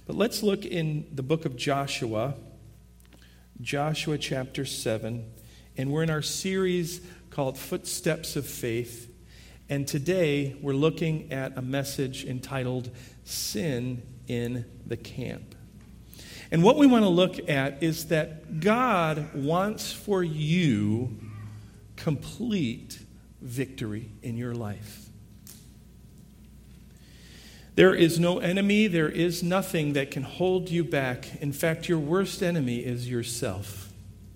But let's look in the book of Joshua, Joshua chapter 7, and we're in our series called Footsteps of Faith. And today we're looking at a message entitled Sin in the Camp. And what we want to look at is that God wants for you complete victory in your life. There is no enemy, there is nothing that can hold you back. In fact, your worst enemy is yourself.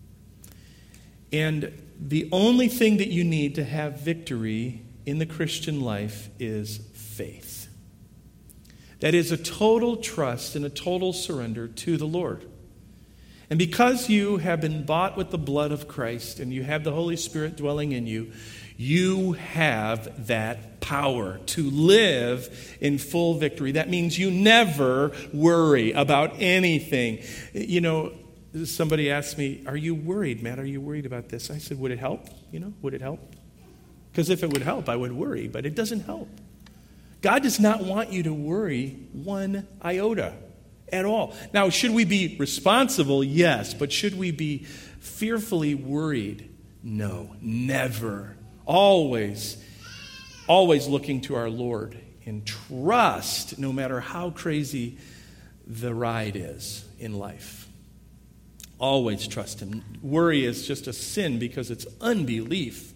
And the only thing that you need to have victory in the Christian life is faith. That is a total trust and a total surrender to the Lord. And because you have been bought with the blood of Christ and you have the Holy Spirit dwelling in you, you have that power to live in full victory. That means you never worry about anything. You know, somebody asked me, "Are you worried, Matt? Are you worried about this?" I said, "Would it help? Would it help?" Because if it would help, I would worry, but it doesn't help. God does not want you to worry one iota at all. Now, should we be responsible? Yes. But should we be fearfully worried? No, never. Always looking to our Lord in trust, no matter how crazy the ride is in life. Always trust Him. Worry is just a sin because it's unbelief.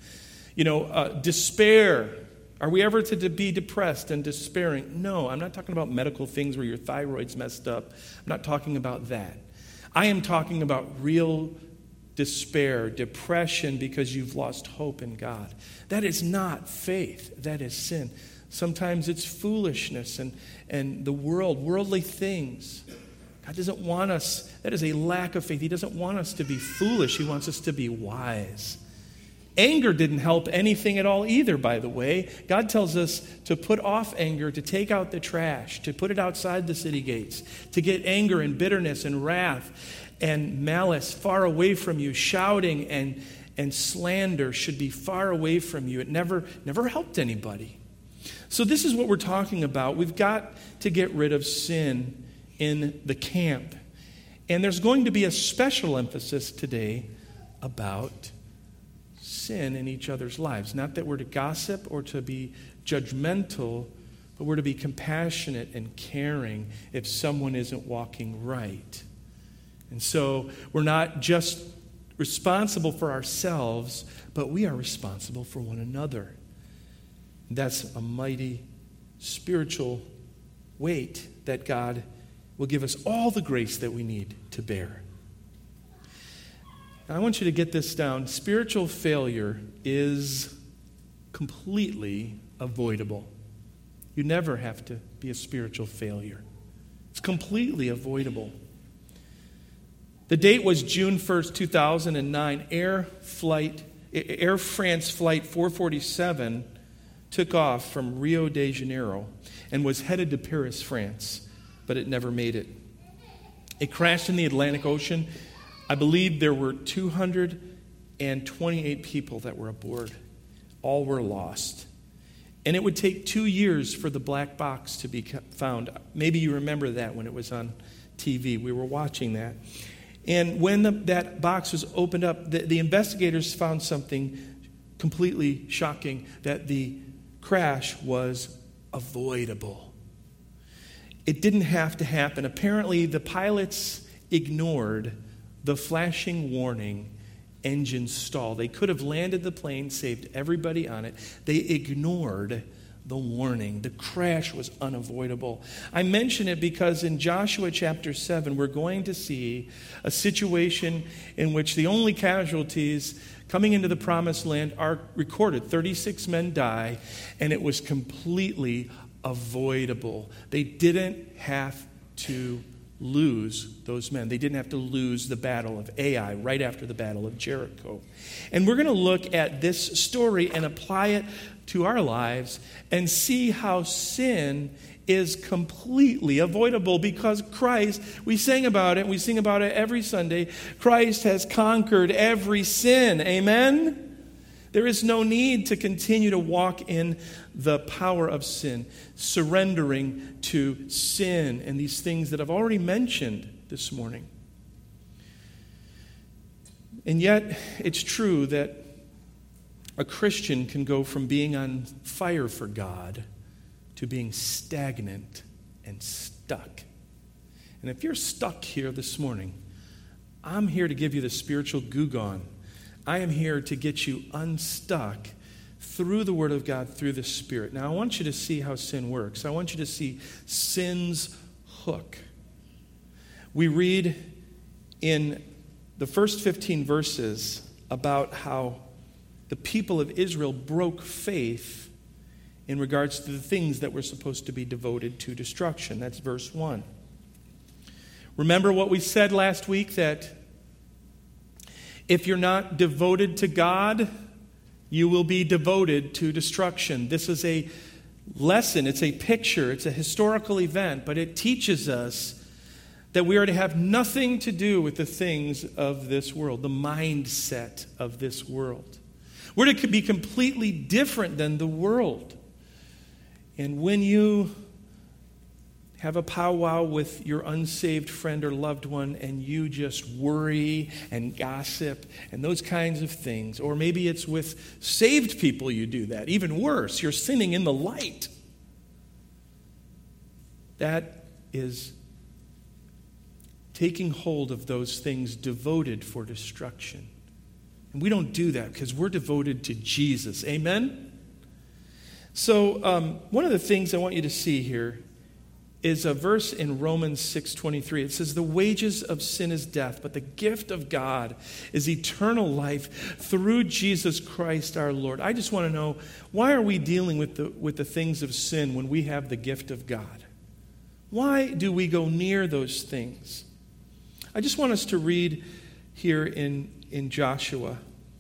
Despair. Are we ever to be depressed and despairing? No, I'm not talking about medical things where your thyroid's messed up. I'm not talking about that. I am talking about real despair, depression because you've lost hope in God. That is not faith. That is sin. Sometimes it's foolishness and the worldly things. God doesn't want us. That is a lack of faith. He doesn't want us to be foolish. He wants us to be wise. Anger didn't help anything at all either, by the way. God tells us to put off anger, to take out the trash, to put it outside the city gates, to get anger and bitterness and wrath and malice far away from you. Shouting and slander should be far away from you. It never helped anybody. So this is what we're talking about. We've got to get rid of sin in the camp. And there's going to be a special emphasis today about sin in each other's lives. Not that we're to gossip or to be judgmental, but we're to be compassionate and caring if someone isn't walking right. And so we're not just responsible for ourselves, but we are responsible for one another. That's a mighty spiritual weight that God will give us all the grace that we need to bear. Now, I want you to get this down. Spiritual failure is completely avoidable. You never have to be a spiritual failure. It's completely avoidable. The date was June 1st, 2009. Air France Flight 447 took off from Rio de Janeiro and was headed to Paris, France, but it never made it. It crashed in the Atlantic Ocean. I believe there were 228 people that were aboard. All were lost. And it would take 2 years for the black box to be found. Maybe you remember that when it was on TV. We were watching that. And when that box was opened up, the investigators found something completely shocking, that the crash was avoidable. It didn't have to happen. Apparently, the pilots ignored the flashing warning, engine stall. They could have landed the plane, saved everybody on it. They ignored the warning. The crash was unavoidable. I mention it because in Joshua chapter 7, we're going to see a situation in which the only casualties coming into the promised land are recorded. 36 men die, and it was completely avoidable. They didn't have to lose those men. They didn't have to lose the battle of Ai right after the battle of Jericho. And we're going to look at this story and apply it to our lives and see how sin is completely avoidable because Christ, we sing about it every Sunday, Christ has conquered every sin. Amen? There is no need to continue to walk in the power of sin, surrendering to sin and these things that I've already mentioned this morning. And yet, it's true that a Christian can go from being on fire for God to being stagnant and stuck. And if you're stuck here this morning, I'm here to give you the spiritual gugon. I am here to get you unstuck through the Word of God, through the Spirit. Now, I want you to see how sin works. I want you to see sin's hook. We read in the first 15 verses about how the people of Israel broke faith in regards to the things that were supposed to be devoted to destruction. That's verse 1. Remember what we said last week, that if you're not devoted to God, you will be devoted to destruction. This is a lesson, it's a picture, it's a historical event, but it teaches us that we are to have nothing to do with the things of this world, the mindset of this world. We're to be completely different than the world. And when you have a powwow with your unsaved friend or loved one and you just worry and gossip and those kinds of things, or maybe it's with saved people you do that, even worse, you're sinning in the light. That is taking hold of those things devoted for destruction. And we don't do that because we're devoted to Jesus. Amen? So one of the things I want you to see here is a verse in Romans 6:23. It says, "The wages of sin is death, but the gift of God is eternal life through Jesus Christ our Lord." I just want to know, why are we dealing with the things of sin when we have the gift of God? Why do we go near those things? I just want us to read here in Joshua.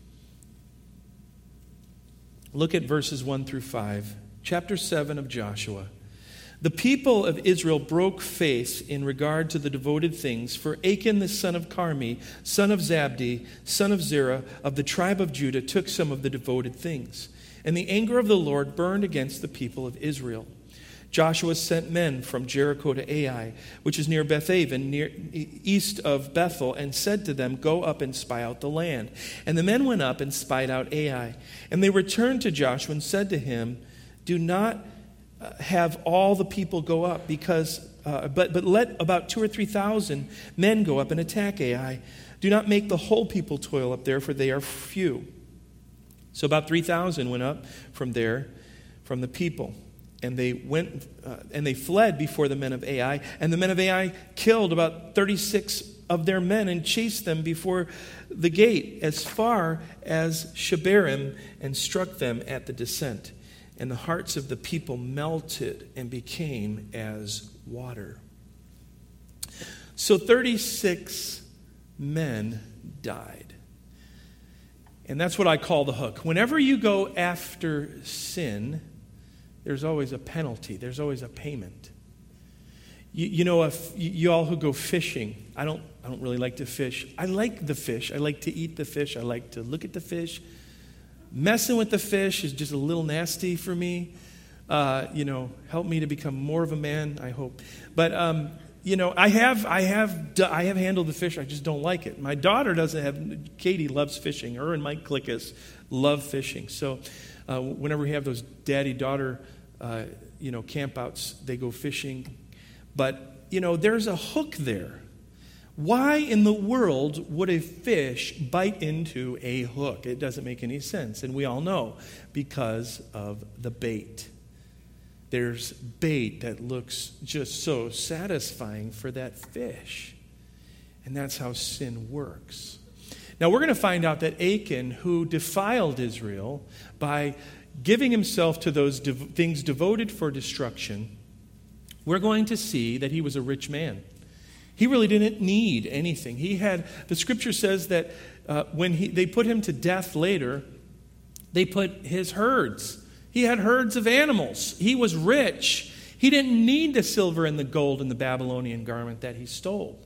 Look at verses 1 through 5. Chapter 7 of Joshua. "The people of Israel broke faith in regard to the devoted things, for Achan the son of Carmi, son of Zabdi, son of Zerah, of the tribe of Judah, took some of the devoted things. And the anger of the Lord burned against the people of Israel. Joshua sent men from Jericho to Ai, which is near Bethaven, east of Bethel, and said to them, 'Go up and spy out the land.' And the men went up and spied out Ai. And they returned to Joshua and said to him, 'Do not have all the people go up, but let about 2,000 or 3,000 men go up and attack Ai. Do not make the whole people toil up there, for they are few.' So about 3,000 went up from there, from the people. And they went and they fled before the men of Ai. And the men of Ai killed about 36 of their men and chased them before the gate as far as Shebarim and struck them at the descent. And the hearts of the people melted and became as water." So 36 men died. And that's what I call the hook. Whenever you go after sin, there's always a penalty. There's always a payment. You know, if you all who go fishing, I don't really like to fish. I like the fish. I like to eat the fish. I like to look at the fish. Messing with the fish is just a little nasty for me. Help me to become more of a man, I hope. But I have handled the fish. I just don't like it. My daughter doesn't have. Katie loves fishing. Her and Mike Klickus love fishing. So whenever we have those daddy-daughter, campouts, they go fishing. But there's a hook there. Why in the world would a fish bite into a hook? It doesn't make any sense. And we all know, because of the bait. There's bait that looks just so satisfying for that fish. And that's how sin works. Now we're going to find out that Achan, who defiled Israel by giving himself to those things devoted for destruction, we're going to see that he was a rich man. He really didn't need anything. The scripture says that when they put him to death later, they put his herds. He had herds of animals. He was rich. He didn't need the silver and the gold and the Babylonian garment that he stole.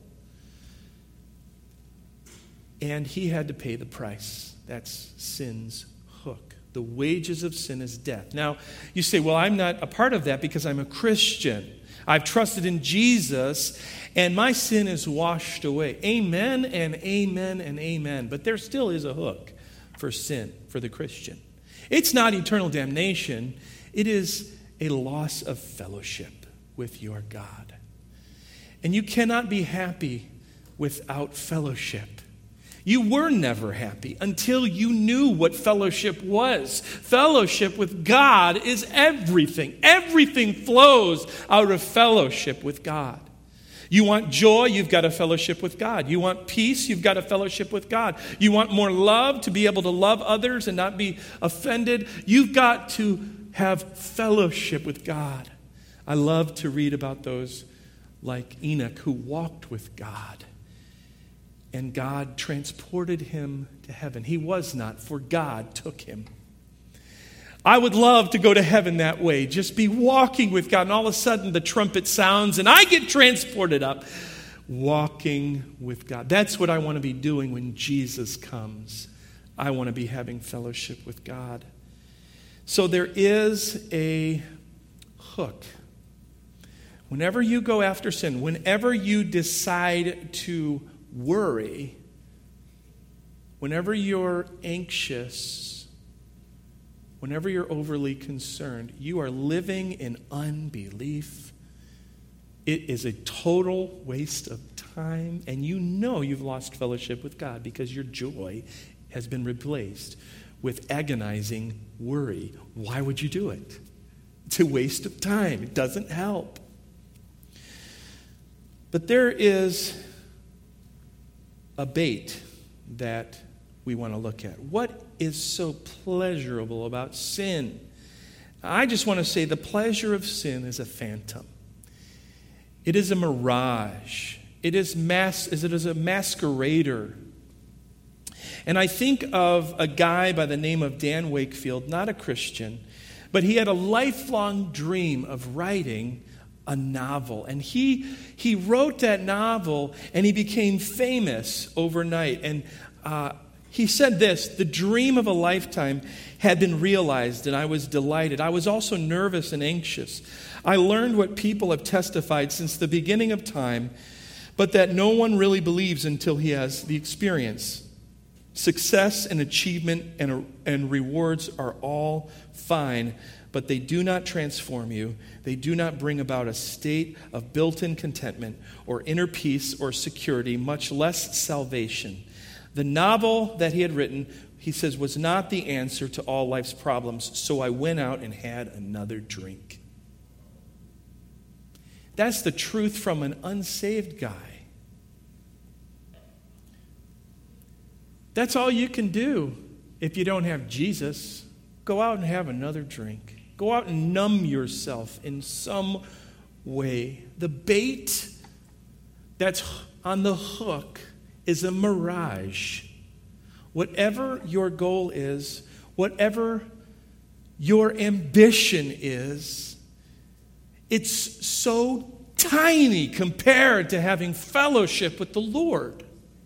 And he had to pay the price. That's sin's hook. The wages of sin is death. Now, you say, well, I'm not a part of that because I'm a Christian. I've trusted in Jesus, and my sin is washed away. Amen and amen and amen. But there still is a hook for sin for the Christian. It's not eternal damnation. It is a loss of fellowship with your God. And you cannot be happy without fellowship. You were never happy until you knew what fellowship was. Fellowship with God is everything. Everything flows out of fellowship with God. You want joy, you've got a fellowship with God. You want peace, you've got a fellowship with God. You want more love, to be able to love others and not be offended, you've got to have fellowship with God. I love to read about those like Enoch who walked with God. And God transported him to heaven. He was not, for God took him. I would love to go to heaven that way, just be walking with God, and all of a sudden the trumpet sounds, and I get transported up, walking with God. That's what I want to be doing when Jesus comes. I want to be having fellowship with God. So there is a hook. Whenever you go after sin, whenever you decide to worry, whenever you're anxious, whenever you're overly concerned, you are living in unbelief. It is a total waste of time, and you know you've lost fellowship with God because your joy has been replaced with agonizing worry. Why would you do it? It's a waste of time. It doesn't help. But there is a bait that we want to look at. What is so pleasurable about sin? I just want to say the pleasure of sin is a phantom. It is a mirage. It is a masquerader. And I think of a guy by the name of Dan Wakefield, not a Christian, but he had a lifelong dream of writing a novel. And he wrote that novel, and he became famous overnight. And he said this: the dream of a lifetime had been realized, and I was delighted. I was also nervous and anxious. I learned what people have testified since the beginning of time, but that no one really believes until he has the experience. Success and achievement and rewards are all fine, but they do not transform you. They do not bring about a state of built-in contentment or inner peace or security, much less salvation. The novel that he had written, he says, was not the answer to all life's problems, so I went out and had another drink. That's the truth from an unsaved guy. That's all you can do if you don't have Jesus. Go out and have another drink. Go out and numb yourself in some way. The bait that's on the hook is a mirage. Whatever your goal is, whatever your ambition is, it's so tiny compared to having fellowship with the Lord.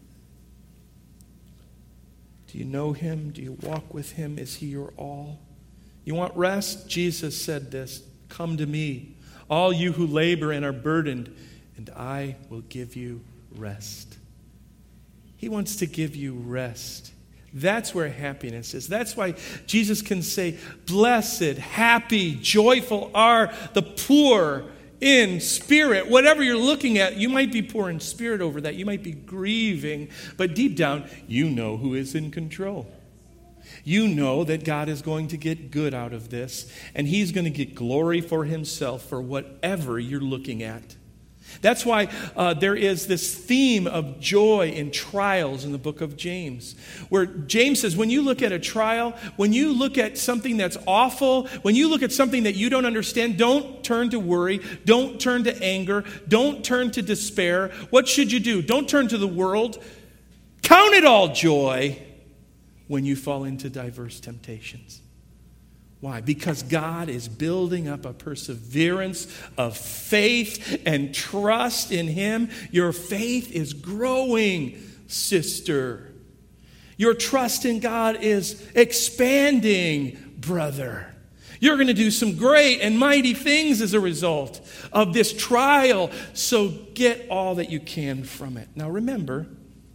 Do you know him? Do you walk with him? Is he your all? You want rest? Jesus said this: come to me, all you who labor and are burdened, and I will give you rest. He wants to give you rest. That's where happiness is. That's why Jesus can say, blessed, happy, joyful are the poor in spirit. Whatever you're looking at, you might be poor in spirit over that. You might be grieving, but deep down, you know who is in control. You know that God is going to get good out of this, and he's going to get glory for himself for whatever you're looking at. That's why there is this theme of joy in trials in the book of James, where James says, when you look at a trial, when you look at something that's awful, when you look at something that you don't understand, don't turn to worry, don't turn to anger, don't turn to despair. What should you do? Don't turn to the world. Count it all joy when you fall into diverse temptations. Why? Because God is building up a perseverance of faith and trust in him. Your faith is growing, sister. Your trust in God is expanding, brother. You're going to do some great and mighty things as a result of this trial. So get all that you can from it. Now remember,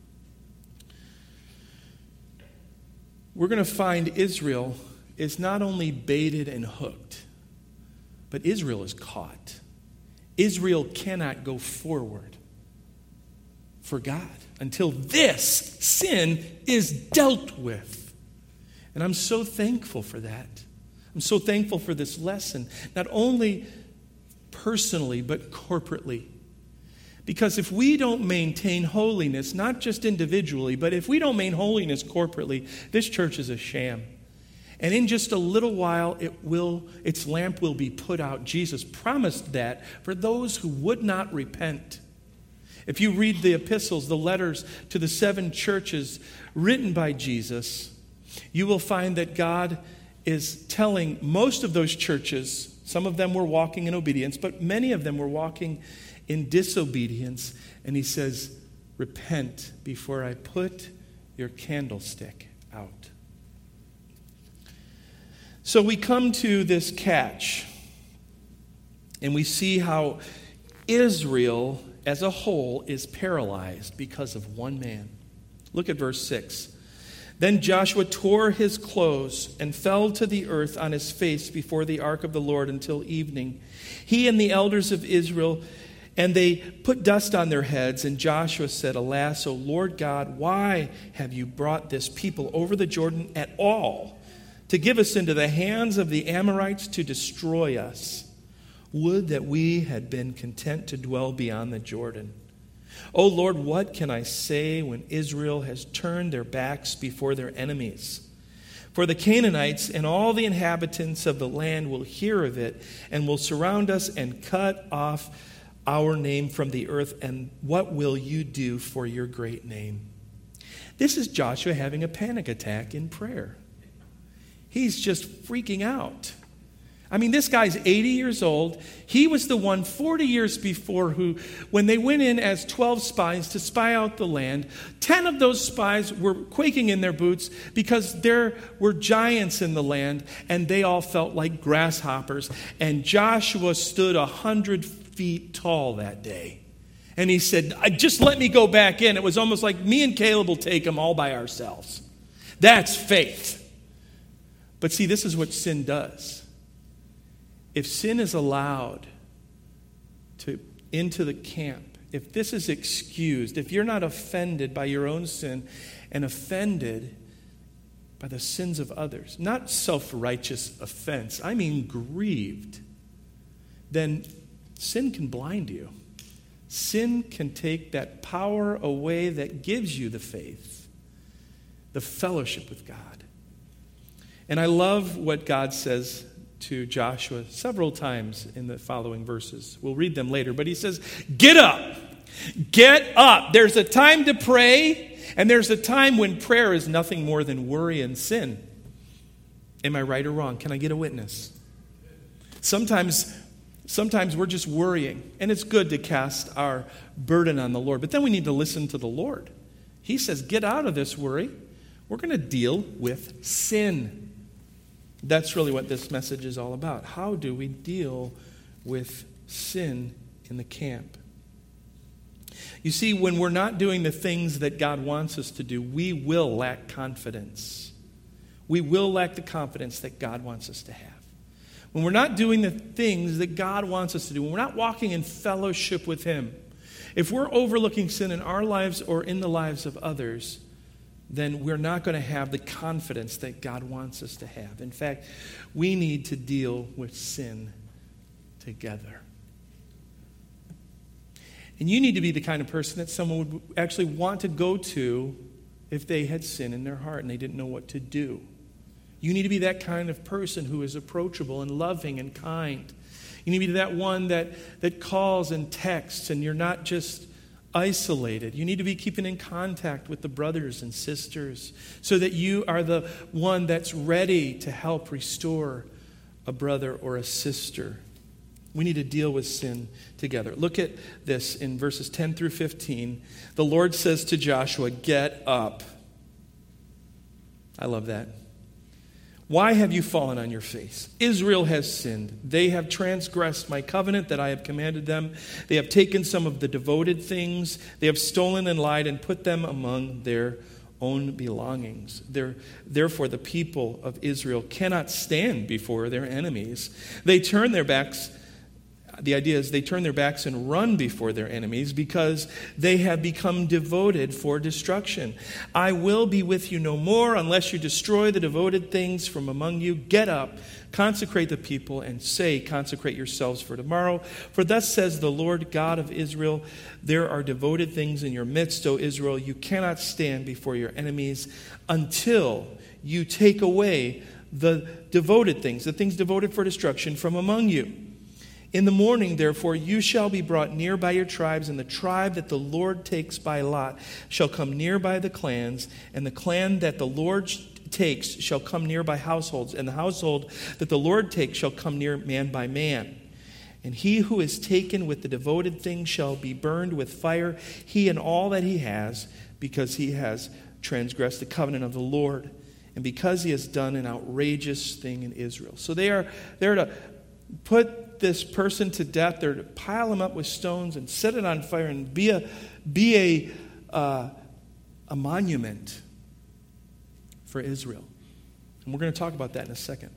we're going to find Israel is not only baited and hooked, but Israel is caught. Israel cannot go forward for God until this sin is dealt with. And I'm so thankful for that. I'm so thankful for this lesson, not only personally, but corporately. Because if we don't maintain holiness, not just individually, but if we don't maintain holiness corporately, this church is a sham. And in just a little while, its lamp will be put out. Jesus promised that for those who would not repent. If you read the epistles, the letters to the 7 churches written by Jesus, you will find that God is telling most of those churches, some of them were walking in obedience, but many of them were walking in disobedience. And he says, repent before I put your candlestick out. So we come to this catch, and we see how Israel as a whole is paralyzed because of one man. Look at verse 6. Then Joshua tore his clothes and fell to the earth on his face before the ark of the Lord until evening. He and the elders of Israel, and they put dust on their heads. And Joshua said, Alas, O Lord God, why have you brought this people over the Jordan at all, to give us into the hands of the Amorites to destroy us? Would that we had been content to dwell beyond the Jordan. O Lord, what can I say when Israel has turned their backs before their enemies? For the Canaanites and all the inhabitants of the land will hear of it and will surround us and cut off our name from the earth. And what will you do for your great name? This is Joshua having a panic attack in prayer. He's just freaking out. I mean, this guy's 80 years old. He was the one 40 years before who, when they went in as 12 spies to spy out the land, 10 of those spies were quaking in their boots because there were giants in the land, and they all felt like grasshoppers. And Joshua stood 100 feet tall that day. And he said, just let me go back in. It was almost like me and Caleb will take them all by ourselves. That's faith. But see, this is what sin does. If sin is allowed into the camp, if this is excused, if you're not offended by your own sin and offended by the sins of others, not self-righteous offense, I mean grieved, then sin can blind you. Sin can take that power away that gives you the faith, the fellowship with God. And I love what God says to Joshua several times in the following verses. We'll read them later, but he says, get up. Get up. There's a time to pray, and there's a time when prayer is nothing more than worry and sin. Am I right or wrong? Can I get a witness? Sometimes we're just worrying, and it's good to cast our burden on the Lord, but then we need to listen to the Lord. He says, get out of this worry. We're going to deal with sin. That's really what this message is all about. How do we deal with sin in the camp? You see, when we're not doing the things that God wants us to do, we will lack confidence. We will lack the confidence that God wants us to have. When we're not doing the things that God wants us to do, when we're not walking in fellowship with Him, if we're overlooking sin in our lives or in the lives of others, then we're not going to have the confidence that God wants us to have. In fact, we need to deal with sin together. And you need to be the kind of person that someone would actually want to go to if they had sin in their heart and they didn't know what to do. You need to be that kind of person who is approachable and loving and kind. You need to be that one that calls and texts, and you're not just isolated. You need to be keeping in contact with the brothers and sisters so that you are the one that's ready to help restore a brother or a sister. We need to deal with sin together. Look at this in verses 10 through 15. The Lord says to Joshua, get up. I love that. Why have you fallen on your face? Israel has sinned. They have transgressed my covenant that I have commanded them. They have taken some of the devoted things. They have stolen and lied and put them among their own belongings. Therefore, the people of Israel cannot stand before their enemies. They turn their backs. The idea is they turn their backs and run before their enemies because they have become devoted for destruction. I will be with you no more unless you destroy the devoted things from among you. Get up, consecrate the people, and say, consecrate yourselves for tomorrow. For thus says the Lord God of Israel, there are devoted things in your midst, O Israel. You cannot stand before your enemies until you take away the devoted things, the things devoted for destruction from among you. In the morning, therefore, you shall be brought near by your tribes, and the tribe that the Lord takes by lot shall come near by the clans, and the clan that the Lord takes shall come near by households, and the household that the Lord takes shall come near man by man. And he who is taken with the devoted thing shall be burned with fire, he and all that he has, because he has transgressed the covenant of the Lord, and because he has done an outrageous thing in Israel. So they're to put this person to death. They're to pile him up with stones and set it on fire and be a monument for Israel. And we're going to talk about that in a second.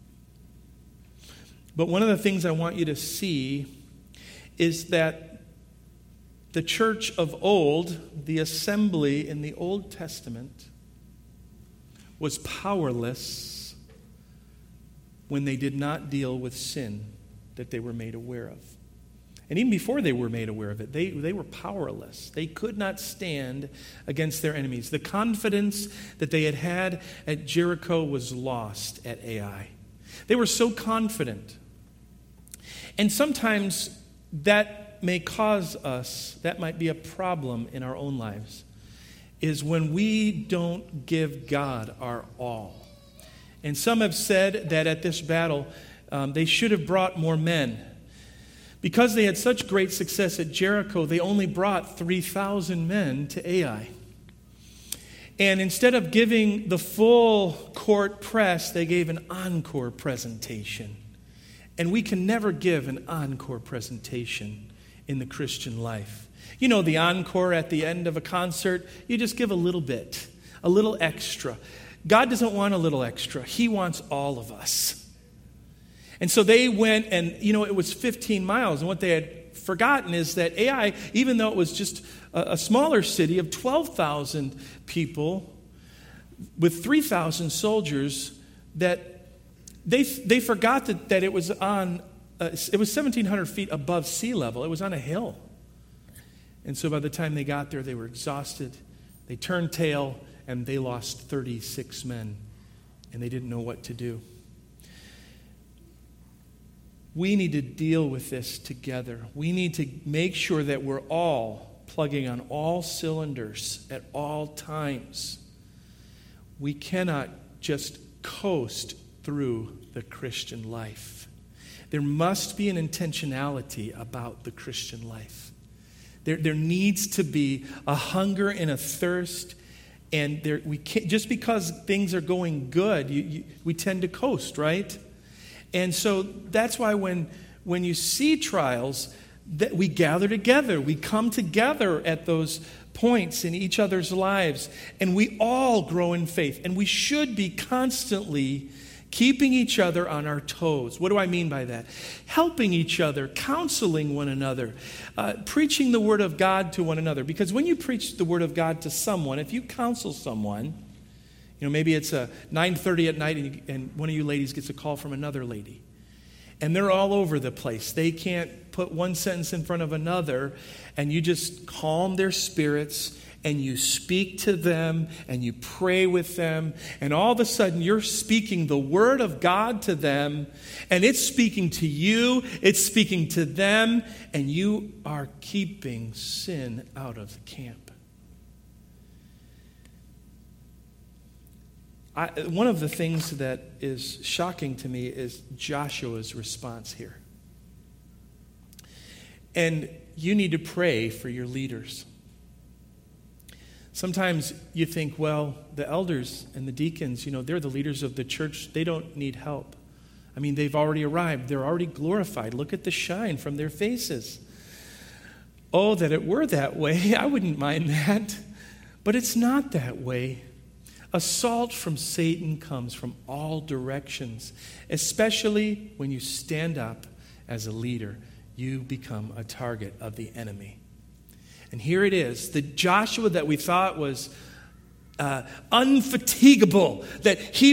But one of the things I want you to see is that the church of old, the assembly in the Old Testament, was powerless when they did not deal with sin that they were made aware of. And even before they were made aware of it, they were powerless. They could not stand against their enemies. The confidence that they had at Jericho was lost at Ai. They were so confident. And sometimes that may cause us, that might be a problem in our own lives, is when we don't give God our all. And some have said that at this battle, they should have brought more men. Because they had such great success at Jericho, they only brought 3,000 men to Ai. And instead of giving the full court press, they gave an encore presentation. And we can never give an encore presentation in the Christian life. You know, the encore at the end of a concert, you just give a little bit, a little extra. God doesn't want a little extra. He wants all of us. And so they went, and, it was 15 miles. And what they had forgotten is that Ai, even though it was just a smaller city of 12,000 people with 3,000 soldiers, that they forgot that it was on, it was 1,700 feet above sea level. It was on a hill. And so by the time they got there, they were exhausted. They turned tail, and they lost 36 men, and they didn't know what to do. We need to deal with this together. We need to make sure that we're all plugging on all cylinders at all times. We cannot just coast through the Christian life. There must be an intentionality about the Christian life. There needs to be a hunger and a thirst. And we can't, just because things are going good, we tend to coast, right? And so that's why when you see trials, that we gather together. We come together at those points in each other's lives, and we all grow in faith. And we should be constantly keeping each other on our toes. What do I mean by that? Helping each other, counseling one another, preaching the Word of God to one another. Because when you preach the Word of God to someone, if you counsel someone, maybe it's 9:30 at night and one of you ladies gets a call from another lady. And they're all over the place. They can't put one sentence in front of another. And you just calm their spirits and you speak to them and you pray with them. And all of a sudden you're speaking the Word of God to them. And it's speaking to you. It's speaking to them. And you are keeping sin out of the camp. One of the things that is shocking to me is Joshua's response here. And you need to pray for your leaders. Sometimes you think, well, the elders and the deacons, they're the leaders of the church. They don't need help. I mean, they've already arrived. They're already glorified. Look at the shine from their faces. Oh, that it were that way. I wouldn't mind that. But it's not that way. Assault from Satan comes from all directions, especially when you stand up as a leader. You become a target of the enemy. And here it is, the Joshua that we thought was unfatigable, that he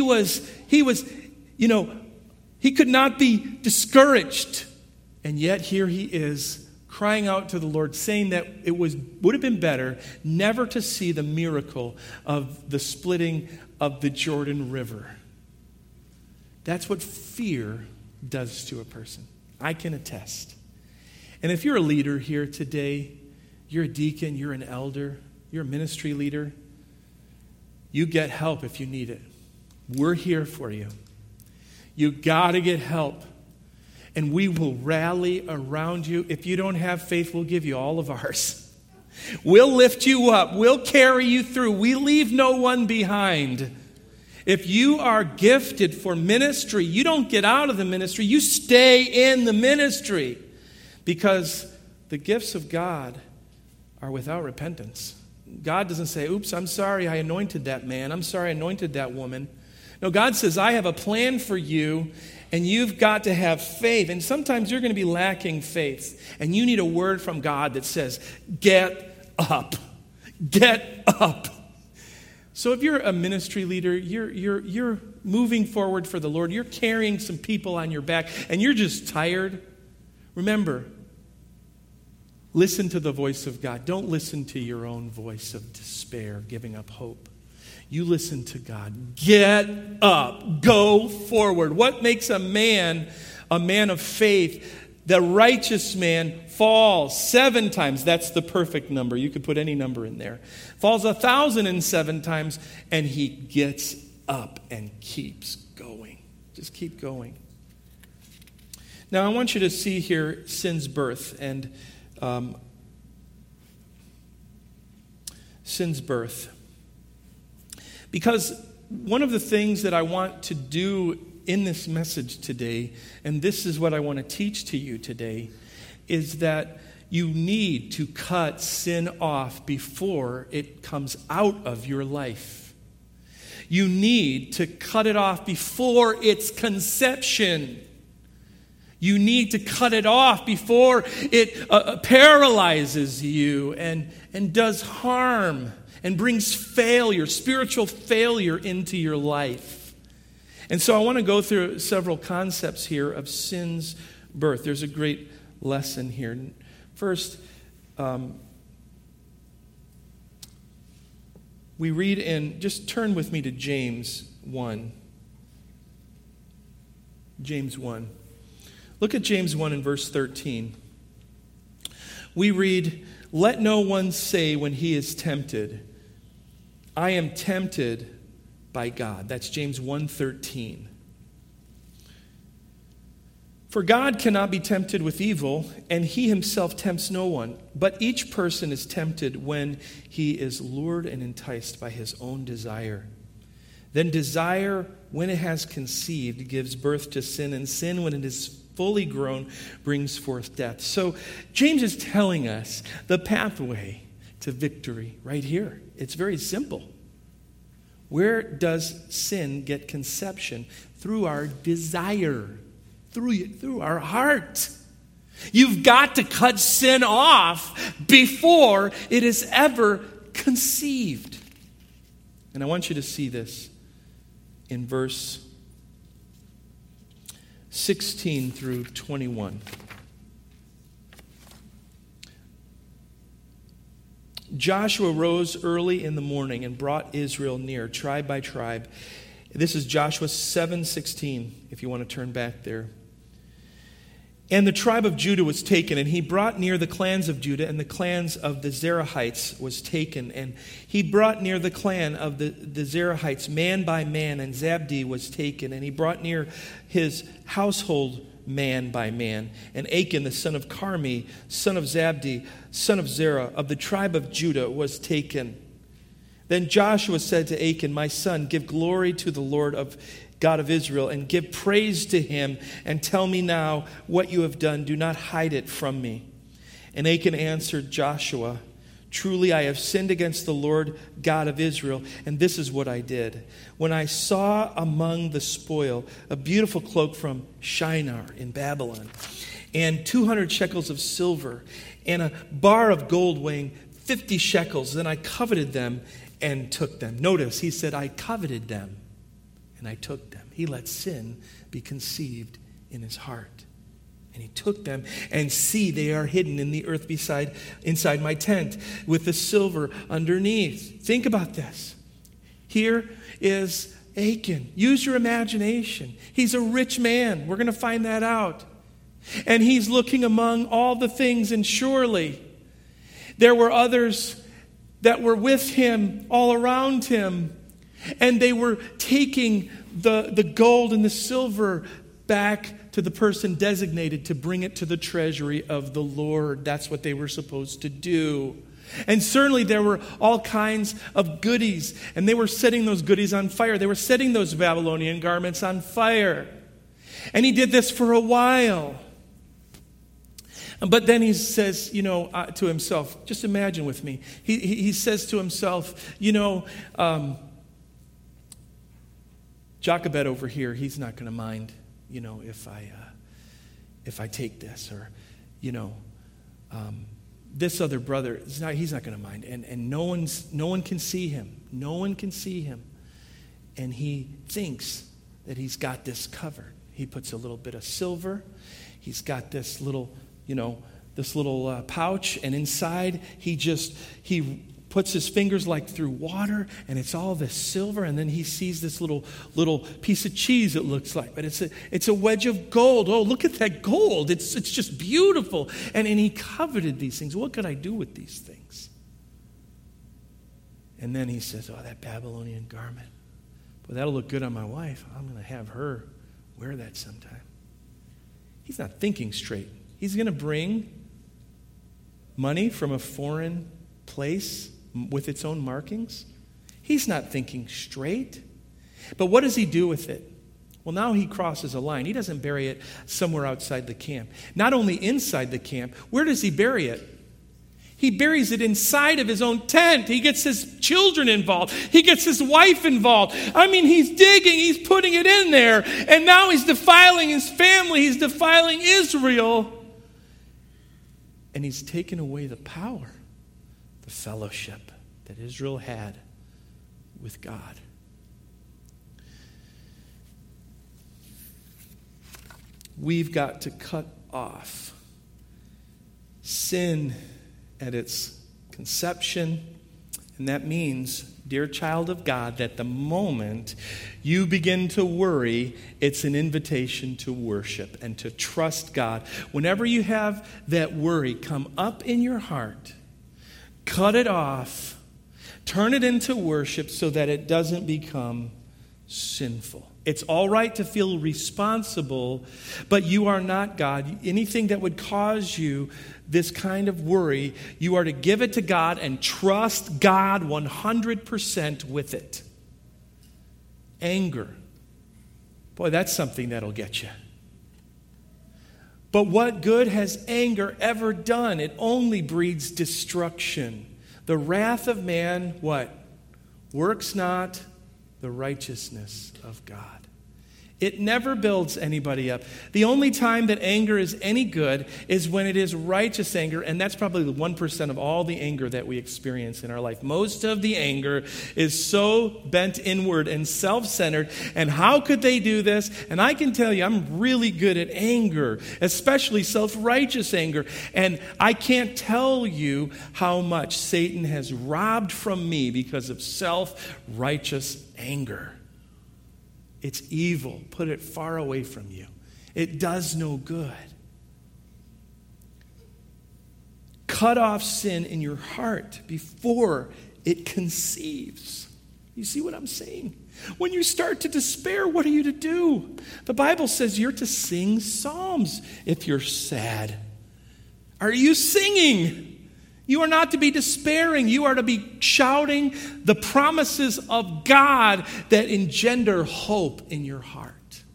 could not be discouraged. And yet here he is crying out to the Lord, saying that it would have been better never to see the miracle of the splitting of the Jordan River. That's what fear does to a person. I can attest. And if you're a leader here today, you're a deacon, you're an elder, you're a ministry leader, you get help if you need it. We're here for you. You got to get help. And we will rally around you. If you don't have faith, we'll give you all of ours. We'll lift you up. We'll carry you through. We leave no one behind. If you are gifted for ministry, you don't get out of the ministry. You stay in the ministry. Because the gifts of God are without repentance. God doesn't say, oops, I'm sorry I anointed that man. I'm sorry I anointed that woman. No, God says, I have a plan for you, and you've got to have faith. And sometimes you're going to be lacking faith, and you need a word from God that says, get up. Get up. So if you're a ministry leader, you're moving forward for the Lord, you're carrying some people on your back, and you're just tired, remember, listen to the voice of God. Don't listen to your own voice of despair, giving up hope. You listen to God. Get up. Go forward. What makes a man of faith? The righteous man falls 7 times. That's the perfect number. You could put any number in there. Falls 1,007 times, and he gets up and keeps going. Just keep going. Now, I want you to see here sin's birth and sin's birth. Because one of the things that I want to do in this message today, and this is what I want to teach to you today, is that you need to cut sin off before it comes out of your life. You need to cut it off before its conception. You need to cut it off before it paralyzes you and does harm and brings failure, spiritual failure into your life. And so I want to go through several concepts here of sin's birth. There's a great lesson here. First, we read in, just turn with me to James 1. James 1. Look at James 1 and verse 13. We read, let no one say when he is tempted, I am tempted by God. That's James 1:13. For God cannot be tempted with evil, and he himself tempts no one. But each person is tempted when he is lured and enticed by his own desire. Then desire, when it has conceived, gives birth to sin, and sin, when it is fully grown, brings forth death. So James is telling us the pathway to victory right here. It's very simple. Where does sin get conception? Through our desire, through our heart. You've got to cut sin off before it is ever conceived. And I want you to see this in verse 16 through 21. Joshua rose early in the morning and brought Israel near, tribe by tribe. This is Joshua 7:16, if you want to turn back there. And the tribe of Judah was taken, and he brought near the clans of Judah, and the clans of the Zerahites was taken. And he brought near the clan of the Zerahites, man by man, and Zabdi was taken. And he brought near his household man by man. And Achan, the son of Carmi, son of Zabdi, son of Zerah, of the tribe of Judah, was taken. Then Joshua said to Achan, my son, give glory to the Lord of God of Israel, and give praise to him, and tell me now what you have done. Do not hide it from me. And Achan answered Joshua, truly I have sinned against the Lord God of Israel, and this is what I did. When I saw among the spoil a beautiful cloak from Shinar in Babylon, and 200 shekels of silver, and a bar of gold weighing 50 shekels, then I coveted them and took them. Notice, he said, I coveted them and I took them. He let sin be conceived in his heart. And he took them, and see, they are hidden in the earth inside my tent with the silver underneath. Think about this. Here is Achan. Use your imagination. He's a rich man. We're going to find that out. And he's looking among all the things, and surely there were others that were with him, all around him, and they were taking the gold and the silver back to the person designated to bring it to the treasury of the Lord. That's what they were supposed to do. And certainly there were all kinds of goodies, and they were setting those goodies on fire. They were setting those Babylonian garments on fire. And he did this for a while. But then he says, to himself, just imagine with me. He says to himself, Jochebed over here, he's not going to mind, if I take this, or, this other brother, he's not going to mind. And no one can see him. No one can see him. And he thinks that he's got this covered. He puts a little bit of silver. He's got this little pouch, and inside he puts his fingers like through water, and it's all this silver, and then he sees this little piece of cheese, it looks like, but it's a wedge of gold. Oh, look at that gold. It's just beautiful. And he coveted these things. What could I do with these things? And then he says, oh, that Babylonian garment. Well, that'll look good on my wife. I'm going to have her wear that sometime. He's not thinking straight. He's going to bring money from a foreign place with its own markings. He's not thinking straight. But what does he do with it? Well, now he crosses a line. He doesn't bury it somewhere outside the camp. Not only inside the camp, where does he bury it? He buries it inside of his own tent. He gets his children involved. He gets his wife involved. I mean, he's digging. He's putting it in there. And now he's defiling his family. He's defiling Israel. And he's taken away the power, the fellowship that Israel had with God. We've got to cut off sin at its conception. And that means, dear child of God, that the moment you begin to worry, it's an invitation to worship and to trust God. Whenever you have that worry come up in your heart, cut it off, turn it into worship so that it doesn't become sinful. It's all right to feel responsible, but you are not God. Anything that would cause you this kind of worry, you are to give it to God and trust God 100% with it. Anger. Boy, that's something that'll get you. But what good has anger ever done? It only breeds destruction. The wrath of man, what? Works not the righteousness of God. It never builds anybody up. The only time that anger is any good is when it is righteous anger, and that's probably the 1% of all the anger that we experience in our life. Most of the anger is so bent inward and self-centered, and how could they do this? And I can tell you, I'm really good at anger, especially self-righteous anger, and I can't tell you how much Satan has robbed from me because of self-righteous anger. It's evil. Put it far away from you. It does no good. Cut off sin in your heart before it conceives. You see what I'm saying? When you start to despair, what are you to do? The Bible says you're to sing psalms if you're sad. Are you singing? You are not to be despairing. You are to be shouting the promises of God that engender hope in your heart.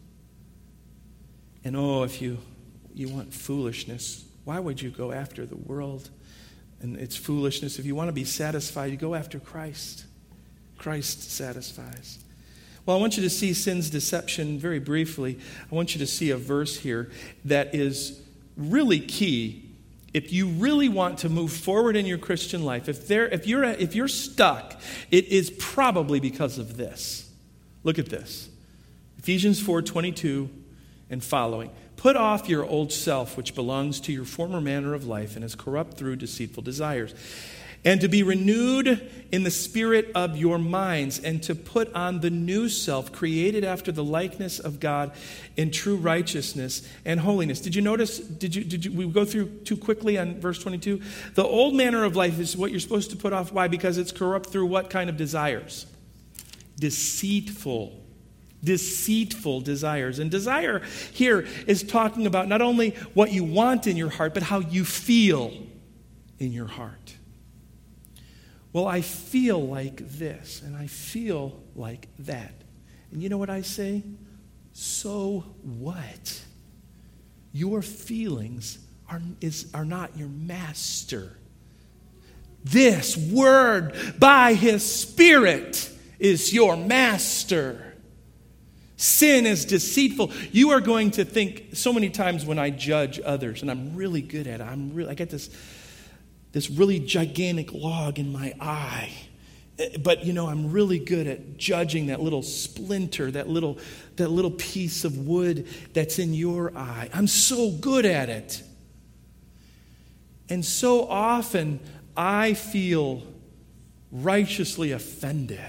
And if you want foolishness, why would you go after the world and its foolishness? If you want to be satisfied, you go after Christ. Christ satisfies. Well, I want you to see sin's deception very briefly. I want you to see a verse here that is really key. If you really want to move forward in your Christian life, if you're stuck, it is probably because of this. Look at this. Ephesians 4:22 and following. Put off your old self, which belongs to your former manner of life and is corrupt through deceitful desires, and to be renewed in the spirit of your minds, and to put on the new self, created after the likeness of God in true righteousness and holiness. Did you notice, we go through too quickly on verse 22? The old manner of life is what you're supposed to put off. Why? Because it's corrupt through what kind of desires? Deceitful desires. And desire here is talking about not only what you want in your heart, but how you feel in your heart. Well, I feel like this, and I feel like that. And you know what I say? So what? Your feelings are not your master. This Word, by His Spirit, is your master. Sin is deceitful. You are going to think so many times when I judge others, and I'm really good at it. I get this really gigantic log in my eye. But, I'm really good at judging that little splinter, that little piece of wood that's in your eye. I'm so good at it. And so often, I feel righteously offended.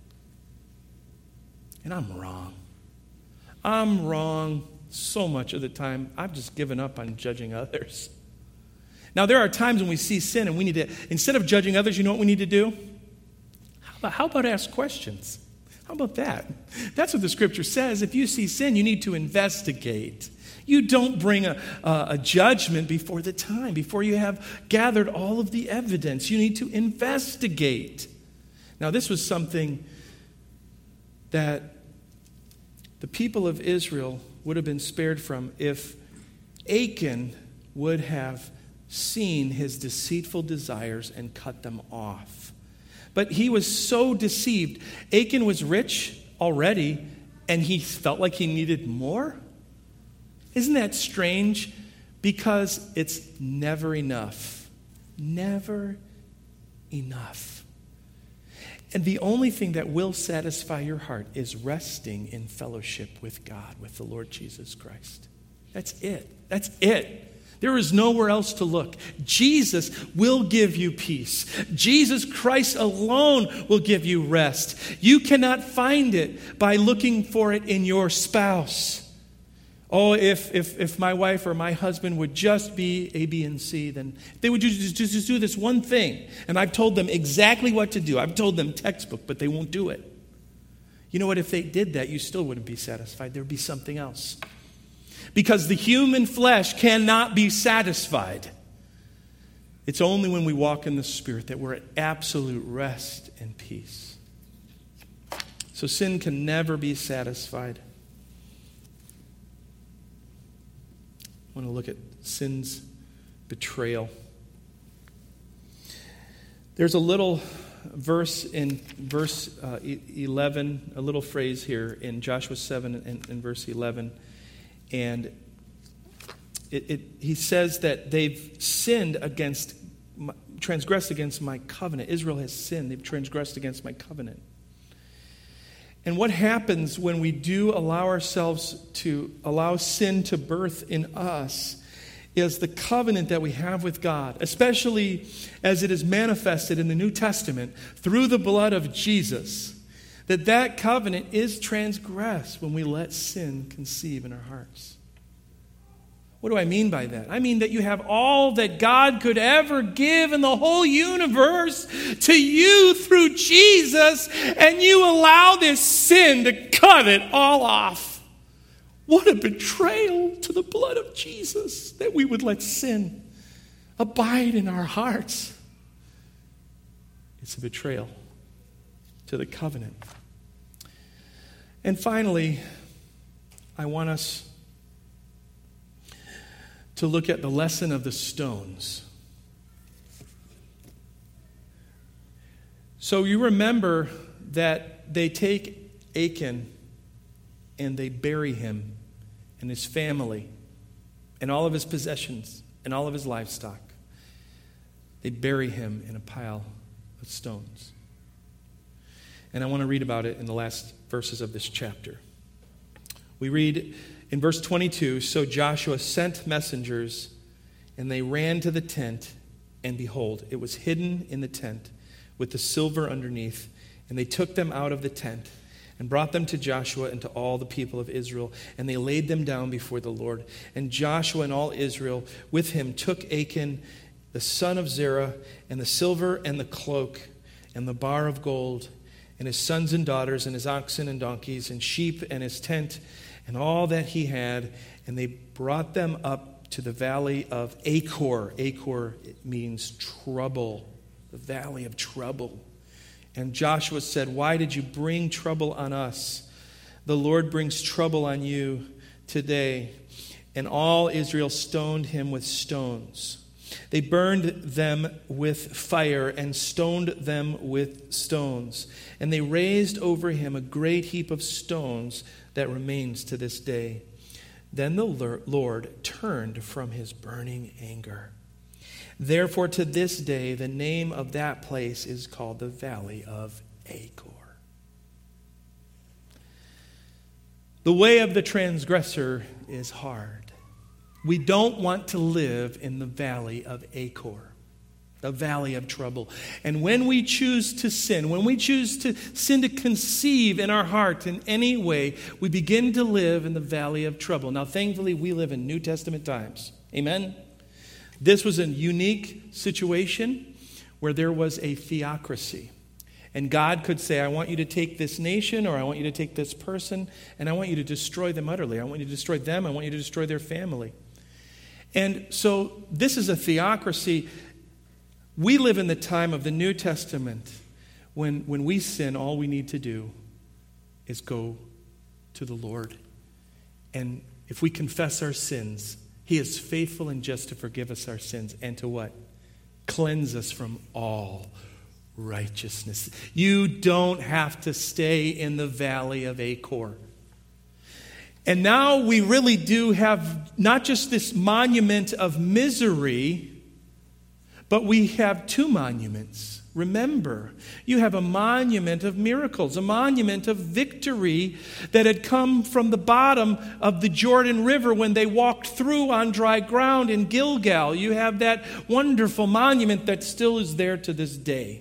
And I'm wrong. I'm wrong so much of the time. I've just given up on judging others. Now, there are times when we see sin and we need to, instead of judging others, you know what we need to do? How about ask questions? How about that? That's what the Scripture says. If you see sin, you need to investigate. You don't bring a judgment before the time, before you have gathered all of the evidence. You need to investigate. Now, this was something that the people of Israel would have been spared from if Achan would have seen his deceitful desires and cut them off. But he was so deceived. Achan was rich already, and he felt like he needed more. Isn't that strange? Because it's never enough. Never enough. And the only thing that will satisfy your heart is resting in fellowship with God, with the Lord Jesus Christ. That's it. That's it. There is nowhere else to look. Jesus will give you peace. Jesus Christ alone will give you rest. You cannot find it by looking for it in your spouse. Oh, if my wife or my husband would just be A, B, and C, then they would just do this one thing. And I've told them exactly what to do. I've told them textbook, but they won't do it. You know what? If they did that, you still wouldn't be satisfied. There would be something else. Because the human flesh cannot be satisfied. It's only when we walk in the Spirit that we're at absolute rest and peace. So sin can never be satisfied. I want to look at sin's betrayal. There's a little verse in verse 11, a little phrase here in Joshua 7 and verse 11. And he says that they've sinned transgressed against my covenant. Israel has sinned. They've transgressed against my covenant. And what happens when we do allow sin to birth in us is the covenant that we have with God, especially as it is manifested in the New Testament through the blood of Jesus, that covenant is transgressed when we let sin conceive in our hearts. What do I mean by that? I mean that you have all that God could ever give in the whole universe to you through Jesus, and you allow this sin to cut it all off. What a betrayal to the blood of Jesus that we would let sin abide in our hearts. It's a betrayal to the covenant. And finally, I want us to look at the lesson of the stones. So you remember that they take Achan and they bury him and his family and all of his possessions and all of his livestock. They bury him in a pile of stones. And I want to read about it in the last verses of this chapter. We read in verse 22, "So Joshua sent messengers, and they ran to the tent, and behold, it was hidden in the tent with the silver underneath. And they took them out of the tent and brought them to Joshua and to all the people of Israel, and they laid them down before the Lord. And Joshua and all Israel with him took Achan, the son of Zerah, and the silver and the cloak and the bar of gold, and his sons and daughters, and his oxen and donkeys, and sheep, and his tent, and all that he had, and they brought them up to the valley of Achor." Achor means trouble, the valley of trouble. "And Joshua said, 'Why did you bring trouble on us? The Lord brings trouble on you today.' And all Israel stoned him with stones. They burned them with fire and stoned them with stones. And they raised over him a great heap of stones that remains to this day. Then the Lord turned from his burning anger. Therefore, to this day, the name of that place is called the Valley of Achor." The way of the transgressor is hard. We don't want to live in the Valley of Achor, the valley of trouble. And when we choose to sin, to conceive in our heart in any way, we begin to live in the valley of trouble. Now, thankfully, we live in New Testament times. Amen? This was a unique situation where there was a theocracy. And God could say, "I want you to take this nation, or I want you to take this person, and I want you to destroy them utterly. I want you to destroy them. I want you to destroy their family." And so this is a theocracy. We live in the time of the New Testament when we sin, all we need to do is go to the Lord. And if we confess our sins, He is faithful and just to forgive us our sins and to what? Cleanse us from all righteousness. You don't have to stay in the valley of Achor. And now we really do have not just this monument of misery, but we have two monuments. Remember, you have a monument of miracles, a monument of victory that had come from the bottom of the Jordan River when they walked through on dry ground in Gilgal. You have that wonderful monument that still is there to this day.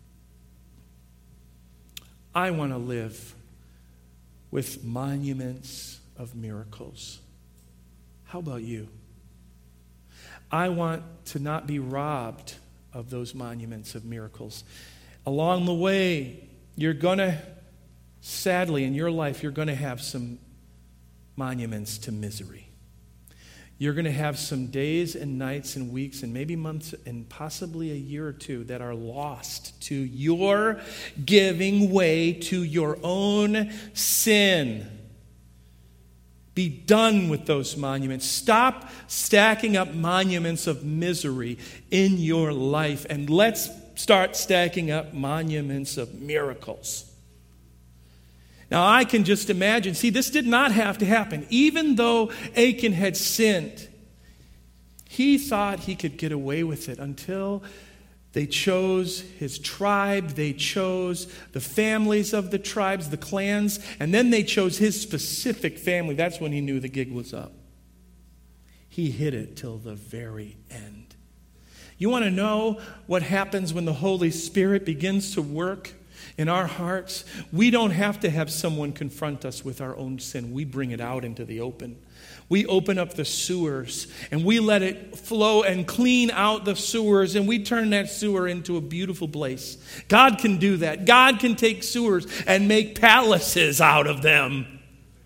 I want to live with monuments of miracles. How about you? I want to not be robbed of those monuments of miracles. Along the way, you're going to, sadly, in your life, you're going to have some monuments to misery. You're going to have some days and nights and weeks and maybe months and possibly a year or two that are lost to your giving way to your own sin. Be done with those monuments. Stop stacking up monuments of misery in your life, and let's start stacking up monuments of miracles. Now, I can just imagine, see, this did not have to happen. Even though Achan had sinned, he thought he could get away with it until they chose his tribe, they chose the families of the tribes, the clans, and then they chose his specific family. That's when he knew the gig was up. He hid it till the very end. You want to know what happens when the Holy Spirit begins to work in our hearts? We don't have to have someone confront us with our own sin. We bring it out into the open. We open up the sewers and we let it flow and clean out the sewers, and we turn that sewer into a beautiful place. God can do that. God can take sewers and make palaces out of them.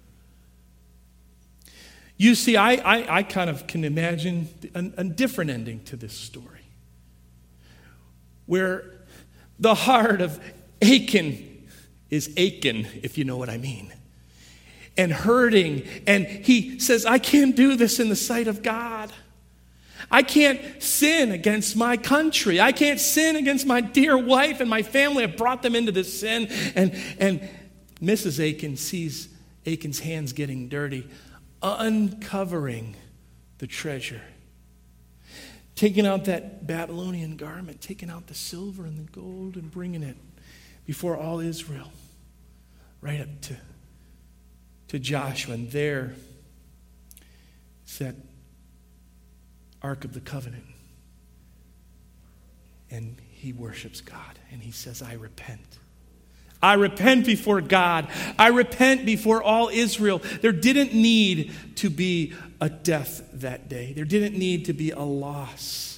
You see, I kind of can imagine a different ending to this story, where The heart of Achan is aching, if you know what I mean, and hurting. And he says, I can't do this in the sight of God. I can't sin against my country. I can't sin against my dear wife and my family. I've brought them into this sin. And Mrs. Achan sees Achan's hands getting dirty, uncovering the treasure. Taking out that Babylonian garment, taking out the silver and the gold and bringing it before all Israel, right up to Joshua. And there is that Ark of the Covenant. And he worships God. And he says, I repent. I repent before God. I repent before all Israel. There didn't need to be a death that day. There didn't need to be a loss.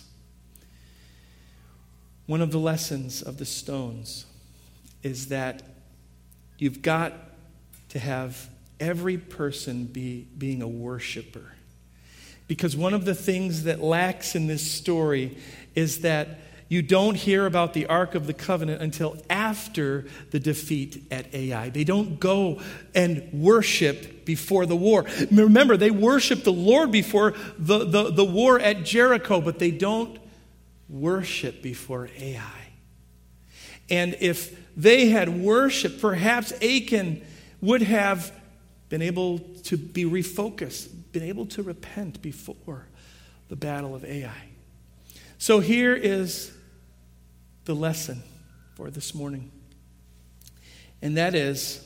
One of the lessons of the stones is that you've got to have every person being a worshiper. Because one of the things that lacks in this story is that you don't hear about the Ark of the Covenant until after the defeat at Ai. They don't go and worship before the war. Remember, they worshiped the Lord before the war at Jericho, but they don't worship before Ai. And if they had worshiped, perhaps Achan would have been able to be refocused, been able to repent before the battle of Ai. So here is the lesson for this morning. And that is,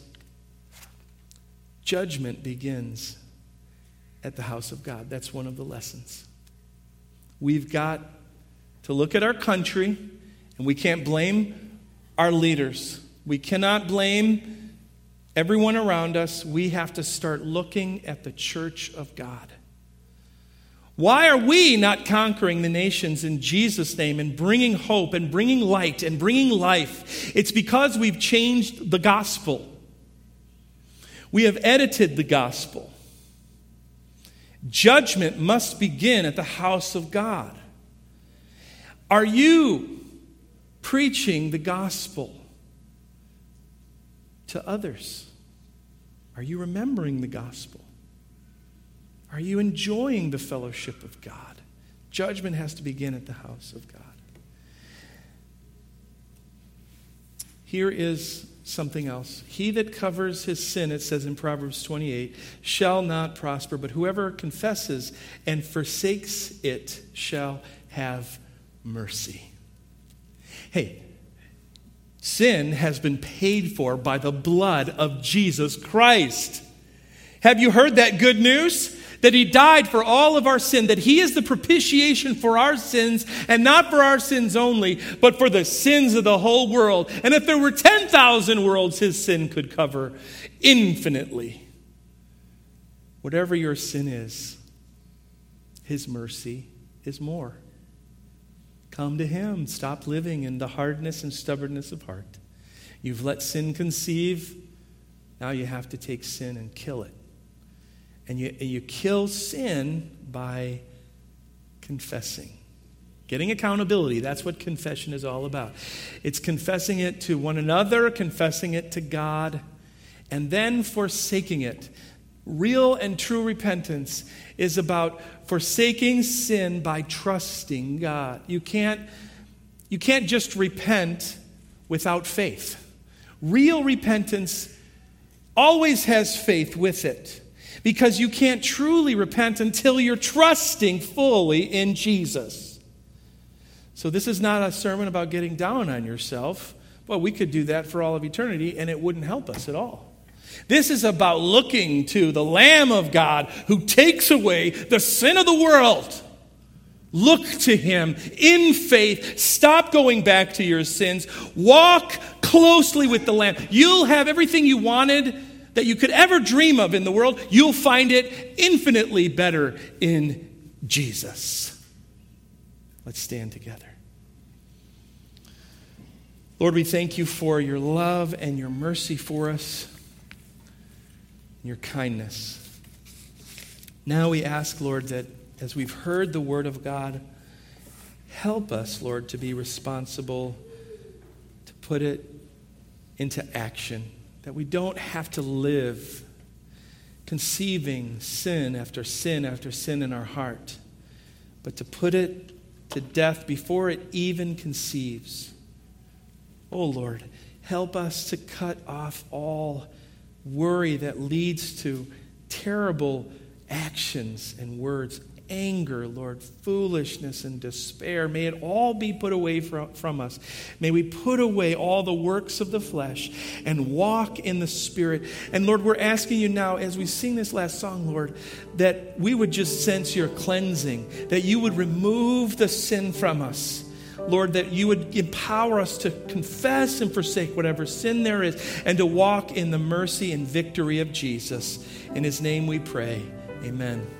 judgment begins at the house of God. That's one of the lessons. We've got to look at our country, and we can't blame our leaders. We cannot blame everyone around us. We have to start looking at the church of God. Why are we not conquering the nations in Jesus' name and bringing hope and bringing light and bringing life? It's because we've changed the gospel. We have edited the gospel. Judgment must begin at the house of God. Are you preaching the gospel to others? Are you remembering the gospel? Are you enjoying the fellowship of God? Judgment has to begin at the house of God. Here is something else. He that covers his sin, it says in Proverbs 28, shall not prosper, but whoever confesses and forsakes it shall have mercy. Hey, sin has been paid for by the blood of Jesus Christ. Have you heard that good news? That he died for all of our sin, that he is the propitiation for our sins, and not for our sins only, but for the sins of the whole world. And if there were 10,000 worlds, his sin could cover infinitely. Whatever your sin is, his mercy is more. Come to him. Stop living in the hardness and stubbornness of heart. You've let sin conceive. Now you have to take sin and kill it. And you kill sin by confessing. Getting accountability. That's what confession is all about. It's confessing it to one another, confessing it to God, and then forsaking it. Real and true repentance is about forsaking sin by trusting God. You can't just repent without faith. Real repentance always has faith with it. Because you can't truly repent until you're trusting fully in Jesus. So this is not a sermon about getting down on yourself. Well, we could do that for all of eternity, and it wouldn't help us at all. This is about looking to the Lamb of God who takes away the sin of the world. Look to him in faith. Stop going back to your sins. Walk closely with the Lamb. You'll have everything you wanted that you could ever dream of in the world. You'll find it infinitely better in Jesus. Let's stand together. Lord, we thank you for your love and your mercy for us, your kindness. Now we ask, Lord, that as we've heard the word of God, help us, Lord, to be responsible put it into action, that we don't have to live conceiving sin after sin after sin in our heart, but to put it to death before it even conceives. Oh Lord, help us to cut off all worry that leads to terrible actions and words. Anger, Lord, foolishness and despair. May it all be put away from us. May we put away all the works of the flesh and walk in the Spirit. And Lord, we're asking you now as we sing this last song, Lord, that we would just sense your cleansing, that you would remove the sin from us. Lord, that you would empower us to confess and forsake whatever sin there is and to walk in the mercy and victory of Jesus. In his name we pray. Amen.